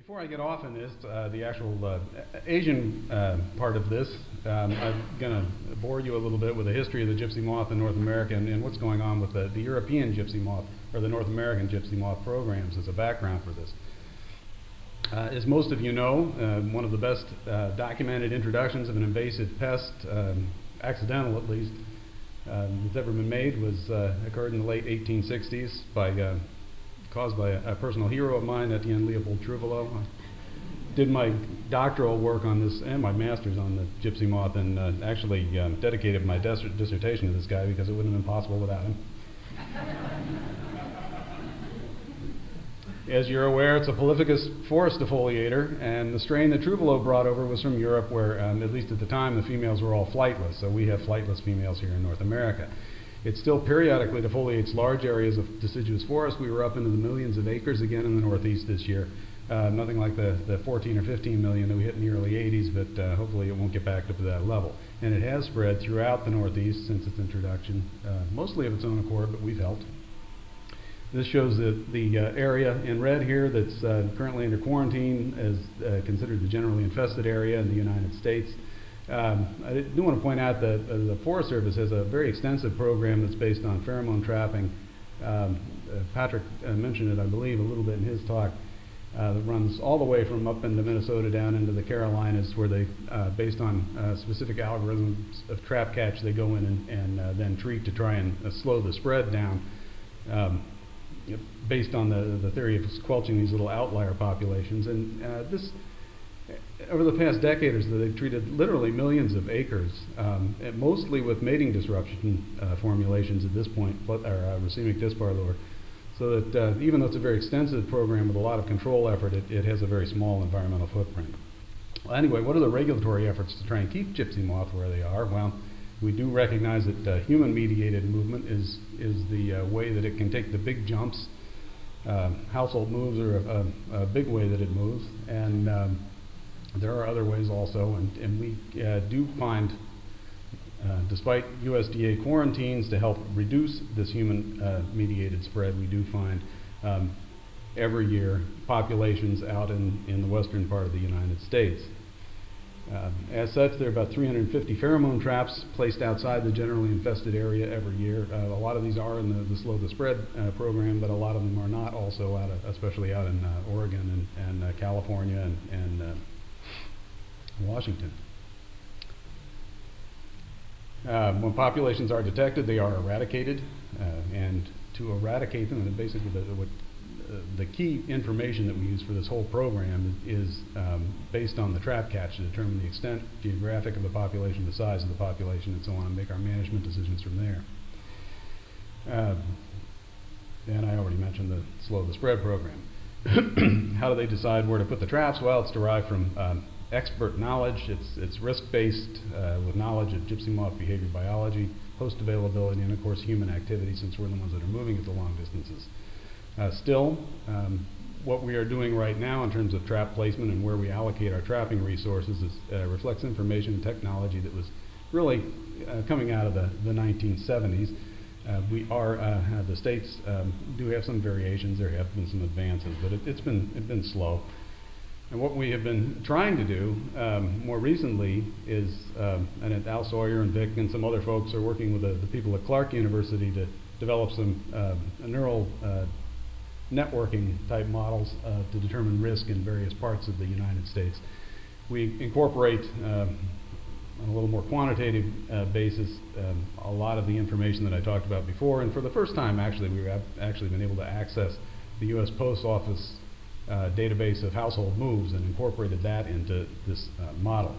Before I get off in this, the actual Asian part of this, I'm going to bore you a little bit with the history of the gypsy moth in North America and what's going on with the European gypsy moth, or the North American gypsy moth programs as a background for this. As most of you know, one of the best documented introductions of an invasive pest, accidental at least, that's ever been made occurred in the late 1860s caused by a personal hero of mine, Etienne Leopold Trouvelot. I did my doctoral work on this and my master's on the gypsy moth, and actually dedicated my dissertation to this guy because it wouldn't have been possible without him. As you're aware, it's a Polyphacus forest defoliator, and the strain that Trouvelot brought over was from Europe, where, at least at the time, the females were all flightless, so we have flightless females here in North America. It still periodically defoliates large areas of deciduous forest. We were up into the millions of acres again in the Northeast this year. Nothing like the 14 or 15 million that we hit in the early 80s, but hopefully it won't get back up to that level. And it has spread throughout the Northeast since its introduction, mostly of its own accord, but we've helped. This shows the area in red here that's currently under quarantine as considered the generally infested area in the United States. I do want to point out that the Forest Service has a very extensive program that's based on pheromone trapping. Patrick mentioned it, I believe, a little bit in his talk. That runs all the way from up into Minnesota down into the Carolinas, where they, based on specific algorithms of trap catch, they go in and then treat to try and slow the spread down. Based on the theory of squelching these little outlier populations. And this, over the past decade or so, they've treated literally millions of acres, mostly with mating disruption formulations at this point, or racemic dispar lure, so that even though it's a very extensive program with a lot of control effort, it has a very small environmental footprint. Well, anyway, what are the regulatory efforts to try and keep gypsy moth where they are? Well, we do recognize that human-mediated movement is the way that it can take the big jumps. Household moves are a big way that it moves, and there are other ways also. And we do find, despite USDA quarantines to help reduce this human-mediated spread, we do find every year populations out in the western part of the United States. As such, there are about 350 pheromone traps placed outside the generally infested area every year. A lot of these are in the Slow the Spread program, but a lot of them are not, also especially out in Oregon and California and Washington. When populations are detected, they are eradicated, and to eradicate them, and basically the key information that we use for this whole program is based on the trap catch to determine the extent geographic of the population, the size of the population, and so on, and make our management decisions from there. And I already mentioned the Slow the Spread program. How do they decide where to put the traps? Well, it's derived from expert knowledge. It's risk-based with knowledge of gypsy moth behavior biology, host availability, and of course human activity, since we're the ones that are moving at the long distances. Still, what we are doing right now in terms of trap placement and where we allocate our trapping resources reflects information and technology that was really coming out of the 1970s. The states do have some variations. There have been some advances, but it's been slow. And what we have been trying to do more recently is, and Al Sawyer and Vic and some other folks are working with the people at Clark University to develop some neural networking type models to determine risk in various parts of the United States. We incorporate on a little more quantitative basis a lot of the information that I talked about before, and for the first time actually we've actually been able to access the U.S. Post Office database of household moves and incorporated that into this model.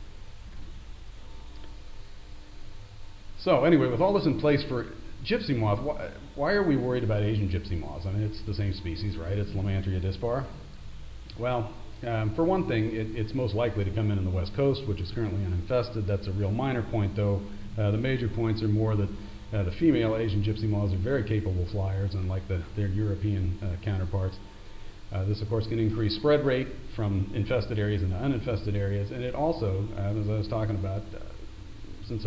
So anyway, with all this in place for gypsy moth, why are we worried about Asian gypsy moths? I mean, it's the same species, right? It's Lomantria dispar. Well, for one thing, it's most likely to come in the West Coast, which is currently uninfested. That's a real minor point, though. The major points are more that the female Asian gypsy moths are very capable flyers, unlike their European counterparts. This, of course, can increase spread rate from infested areas into uninfested areas, and it also, as I was talking about, since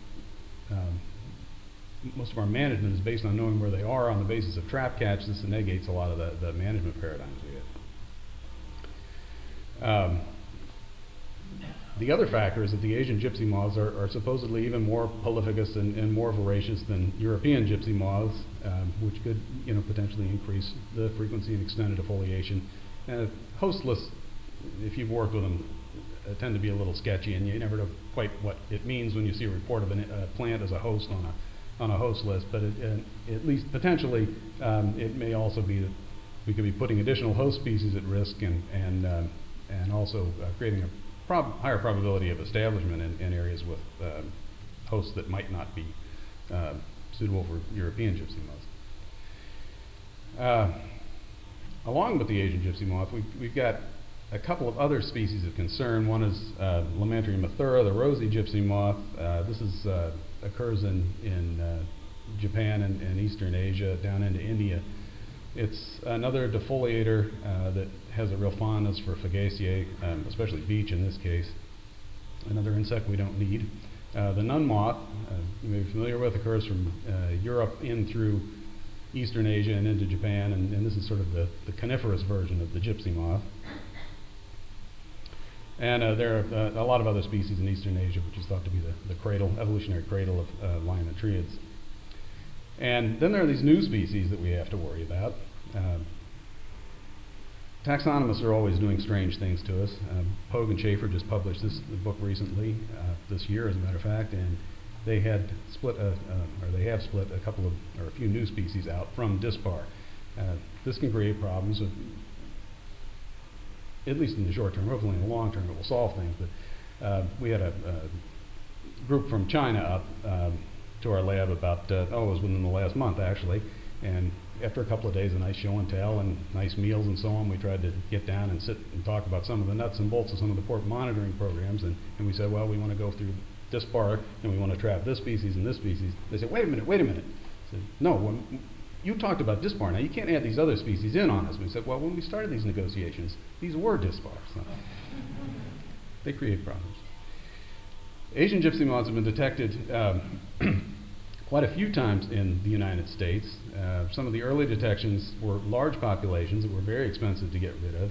most of our management is based on knowing where they are on the basis of trap catch, this negates a lot of the management paradigms we have. The other factor is that the Asian gypsy moths are supposedly even more prolificous and more voracious than European gypsy moths, which could potentially increase the frequency and extent of defoliation. Hostless, if you've worked with them, tend to be a little sketchy, and you never know quite what it means when you see a report of a plant as a host on a host list. But at least potentially, it may also be that we could be putting additional host species at risk and also creating a higher probability of establishment in areas with hosts that might not be suitable for European gypsy moths. Along with the Asian gypsy moth, we've got a couple of other species of concern. One is Lomantria mathura, the rosy gypsy moth. This occurs in Japan and Eastern Asia, down into India. It's another defoliator that has a real fondness for Fagaceae, especially beech in this case. Another insect we don't need. The nun moth, you may be familiar with, occurs from Europe in through Eastern Asia and into Japan, and this is sort of the coniferous version of the gypsy moth. And there are a lot of other species in Eastern Asia, which is thought to be the evolutionary cradle of Lionotriids. And then there are these new species that we have to worry about. Taxonomists are always doing strange things to us. Pogue and Schaefer just published this book recently, this year as a matter of fact, and they had split, they have split a few new species out from Dispar. This can create problems, at least in the short term. Hopefully in the long term it will solve things. But we had a group from China up to our lab about, it was within the last month actually, and after a couple of days of nice show and tell and nice meals and so on, we tried to get down and sit and talk about some of the nuts and bolts of some of the port monitoring programs, and we said, well, we want to go through Dispar and we want to trap this species and this species. They said, wait a minute. I said, no, you talked about Dispar, now you can't add these other species in on us. We said, well, when we started these negotiations, these were Dispar. So they create problems. Asian gypsy moths have been detected quite a few times in the United States. Some of the early detections were large populations that were very expensive to get rid of.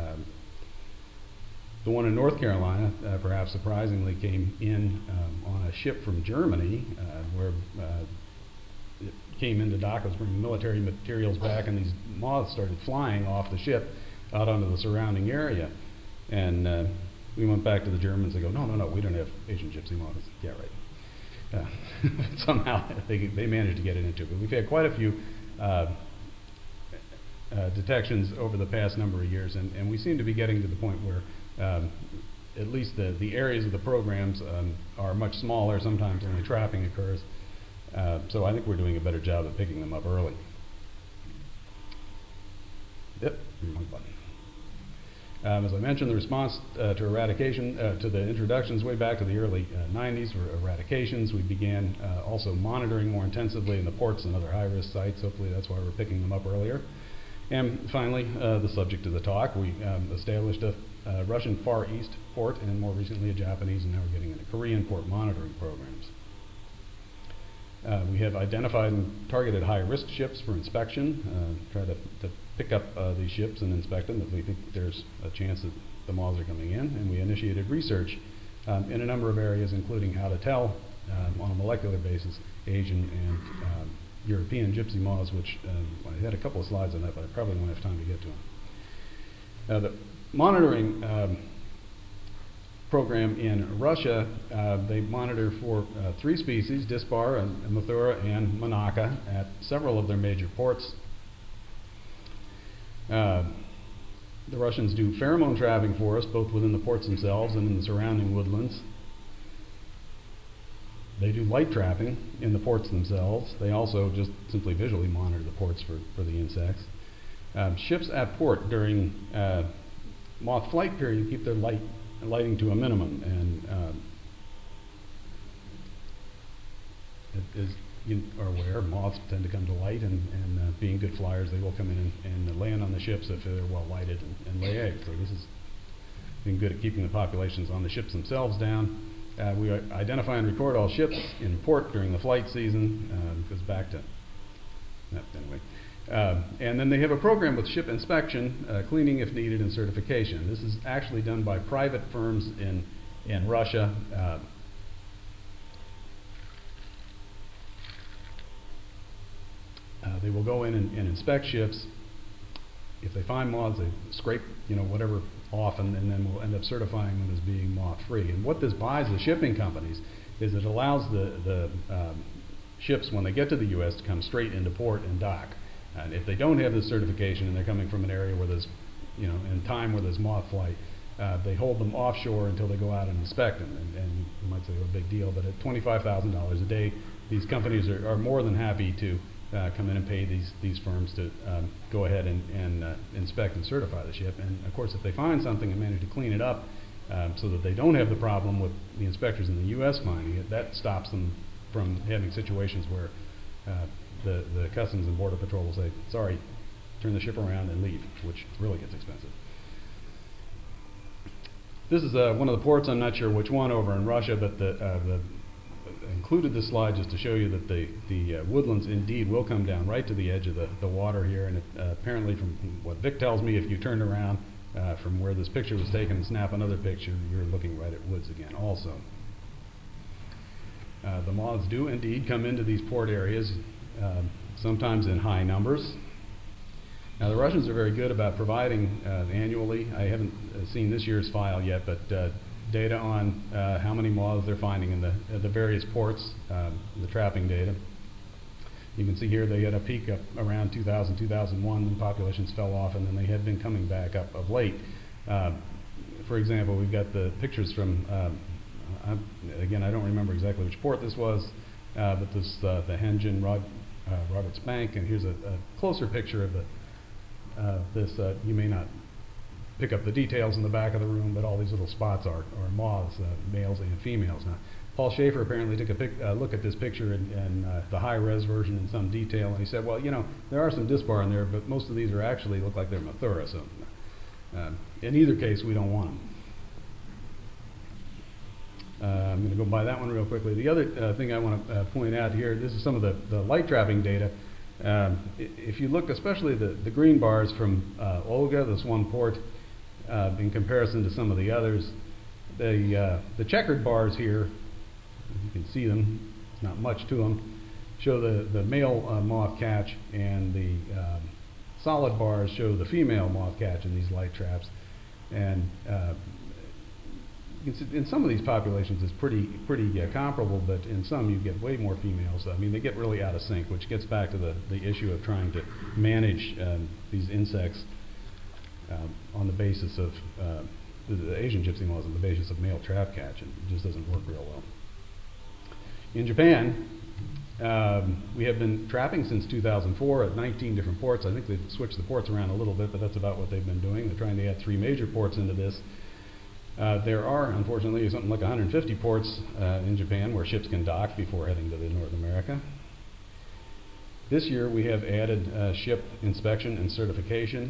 The one in North Carolina, perhaps surprisingly, came in on a ship from Germany, where it came into dock, was bringing military materials back, and these moths started flying off the ship out onto the surrounding area. And we went back to the Germans and go, no, we don't have Asian gypsy moths. Yeah, right. Somehow they managed to get it into it. But we've had quite a few detections over the past number of years, and we seem to be getting to the point where at least the areas of the programs are much smaller. Sometimes only trapping occurs. So I think we're doing a better job of picking them up early. Yep, wrong button. As I mentioned, the response to eradication, to the introductions way back to the early 90s were eradications. We began also monitoring more intensively in the ports and other high-risk sites. Hopefully that's why we're picking them up earlier. And finally, the subject of the talk, we established a Russian Far East port and more recently a Japanese, and now we're getting into Korean port monitoring programs. We have identified and targeted high-risk ships for inspection, try to pick up these ships and inspect them if we think there's a chance that the moths are coming in. And we initiated research in a number of areas, including how to tell on a molecular basis Asian and European gypsy moths, which I had a couple of slides on that, but I probably won't have time to get to them. The monitoring program in Russia, they monitor for 3 species, Dispar, and Mathura, and Monaca, at several of their major ports. The Russians do pheromone trapping for us, both within the ports themselves and in the surrounding woodlands. They do light trapping in the ports themselves. They also just simply visually monitor the ports for the insects. Ships at port during moth flight period keep their lighting to a minimum, and as you are aware, moths tend to come to light, and being good flyers, they will come in and land on the ships if they're well lighted and lay eggs. So this has been good at keeping the populations on the ships themselves down. We identify and record all ships in port during the flight season. Goes back to anyway. And then they have a program with ship inspection, cleaning if needed, and certification. This is actually done by private firms in Russia. They will go in and inspect ships. If they find moths, they scrape, whatever off, and then we'll end up certifying them as being moth-free. And what this buys the shipping companies is it allows the ships, when they get to the U.S., to come straight into port and dock. And if they don't have this certification and they're coming from an area where there's, in time where there's moth flight, they hold them offshore until they go out and inspect them. And you might say, well, big deal, but at $25,000 a day, these companies are more than happy to come in and pay these firms to go ahead and inspect and certify the ship. And of course, if they find something and manage to clean it up so that they don't have the problem with the inspectors in the U.S. finding it, that stops them from having situations where the Customs and Border Patrol will say, sorry, turn the ship around and leave, which really gets expensive. This is one of the ports, I'm not sure which one, over in Russia, but included this slide just to show you that the woodlands indeed will come down right to the edge of the water here, and apparently from what Vic tells me, if you turn around from where this picture was taken and snap another picture, you're looking right at woods again also. The moths do indeed come into these port areas, sometimes in high numbers. Now the Russians are very good about providing annually, I haven't seen this year's file yet, but data on how many moths they're finding in the various ports, the trapping data. You can see here they had a peak up around 2000, 2001 when populations fell off, and then they had been coming back up of late. For example, we've got the pictures from, again, I don't remember exactly which port this was, but this the Henjin Roberts Bank, and here's a closer picture of this. You may not pick up the details in the back of the room, but all these little spots are moths, males and females. Now, Paul Schaefer apparently took a look at this picture in the high-res version in some detail, and he said, well, there are some dispar in there, but most of these actually look like they're Mathura, so in either case, we don't want them. I'm going to go by that one real quickly. The other thing I want to point out here, this is some of the light trapping data. If you look, especially the green bars from Olga, this one port, in comparison to some of the others, the checkered bars here, you can see them, there's not much to them, show the male moth catch, and the solid bars show the female moth catch in these light traps. And in some of these populations it's pretty comparable, but in some you get way more females. I mean, they get really out of sync, which gets back to the issue of trying to manage these insects on the basis of the Asian gypsy moths on the basis of male trap catch, and it just doesn't work real well. In Japan, we have been trapping since 2004 at 19 different ports. I think they've switched the ports around a little bit, but that's about what they've been doing. They're trying to add 3 major ports into this. There are, unfortunately, something like 150 ports in Japan where ships can dock before heading to North America. This year we have added ship inspection and certification.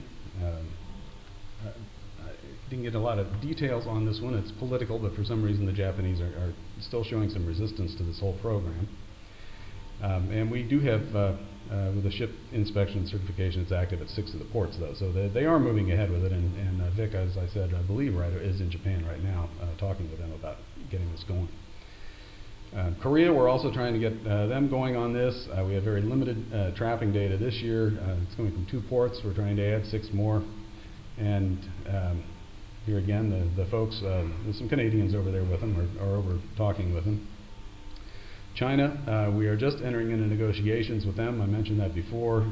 I didn't get a lot of details on this one. It's political, but for some reason the Japanese are still showing some resistance to this whole program. And we do have, with the ship inspection and certification, it's active at 6 of the ports, though. So they are moving ahead with it, and Vic, as I said, I believe, is in Japan right now, talking with them about getting this going. Korea, we're also trying to get them going on this. We have very limited trapping data this year. It's coming from 2 ports. We're trying to add 6 more. And here again, the folks, there's some Canadians over there with them, or over talking with them. China, we are just entering into negotiations with them. I mentioned that before,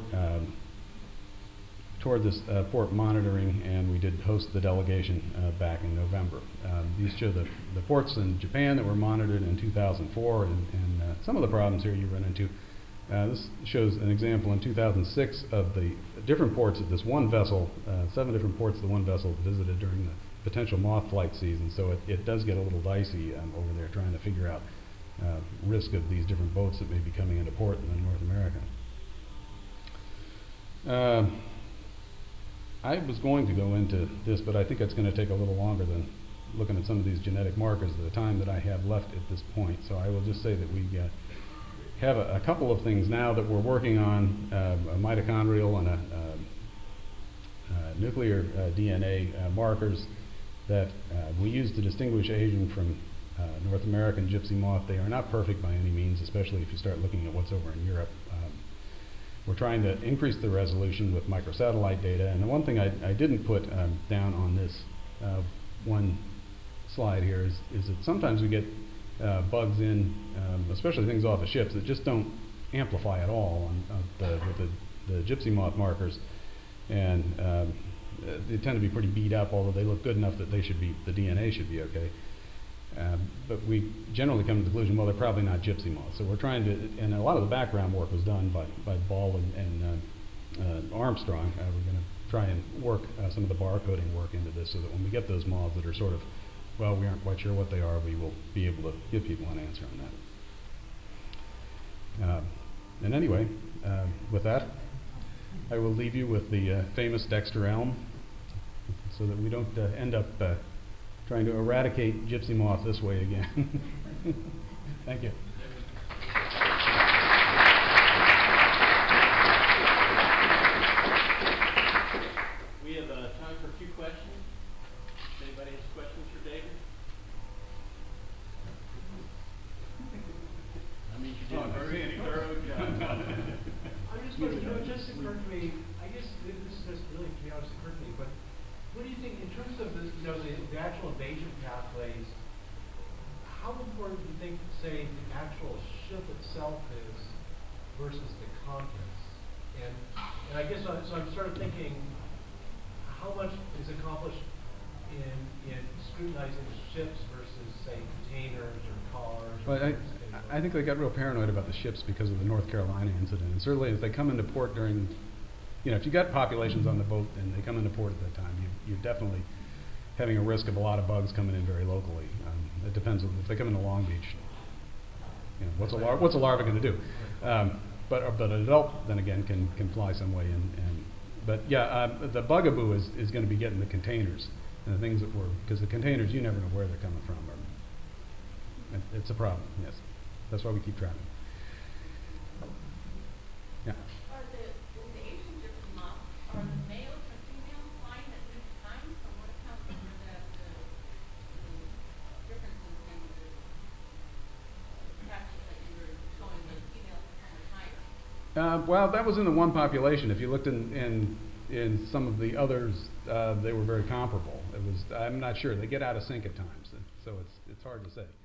toward this port monitoring, and we did host the delegation back in November. These show the ports in Japan that were monitored in 2004, and some of the problems here you run into. This shows an example in 2006 of the different ports that this one vessel, 7 different ports the one vessel visited during the potential moth flight season. So it does get a little dicey over there trying to figure out risk of these different boats that may be coming into port in North America. I was going to go into this, but I think it's going to take a little longer than looking at some of these genetic markers at the time that I have left at this point. So I will just say that we have a couple of things now that we're working on, a mitochondrial and a nuclear DNA markers that we use to distinguish Asian from North American gypsy moth. They are not perfect by any means, especially if you start looking at what's over in Europe. We're trying to increase the resolution with microsatellite data. And the one thing I didn't put down on this one slide here is that sometimes we get bugs in, especially things off the ships, that just don't amplify at all with the gypsy moth markers. And they tend to be pretty beat up, although they look good enough that the DNA should be okay. But we generally come to the conclusion, well, they're probably not gypsy moths. So we're trying to, and a lot of the background work was done by Ball and Armstrong. We're going to try and work some of the barcoding work into this so that when we get those moths that are sort of, well, we aren't quite sure what they are, we will be able to give people an answer on that. And anyway, with that, I will leave you with the famous Dexter elm so that we don't end up trying to eradicate gypsy moth this way again. Thank you. We have time for a few questions. Anybody has questions for David? I mean, you did a very thorough job. I'm just wondering, it just occurred to me, I guess this just really, to be honest, occurred to me, but what do you think in terms of the actual invasion pathways? How important do you think, say, the actual ship itself is versus the contents? And I guess so I'm sort of thinking, how much is accomplished in scrutinizing ships versus, say, containers or cars? Well, I think they got real paranoid about the ships because of the North Carolina incident. And certainly, if they come into port during, if you got populations on the boat and they come into port at that time, you're definitely having a risk of a lot of bugs coming in very locally. It depends on if they come into Long Beach. What's a larva going to do? But an adult, then again, can fly some way. But yeah, the bugaboo is going to be getting the containers and the things that were, because the containers, you never know where they're coming from. It's a problem. Yes, that's why we keep trapping. Yeah. Are the Asian gypsy moths, are the males and females flying at different times, or what accounts for the differences in the patches that you were showing the females are kind of higher? Well, that was in the one population. If you looked in some of the others, they were very comparable. I'm not sure. They get out of sync at times, so it's hard to say.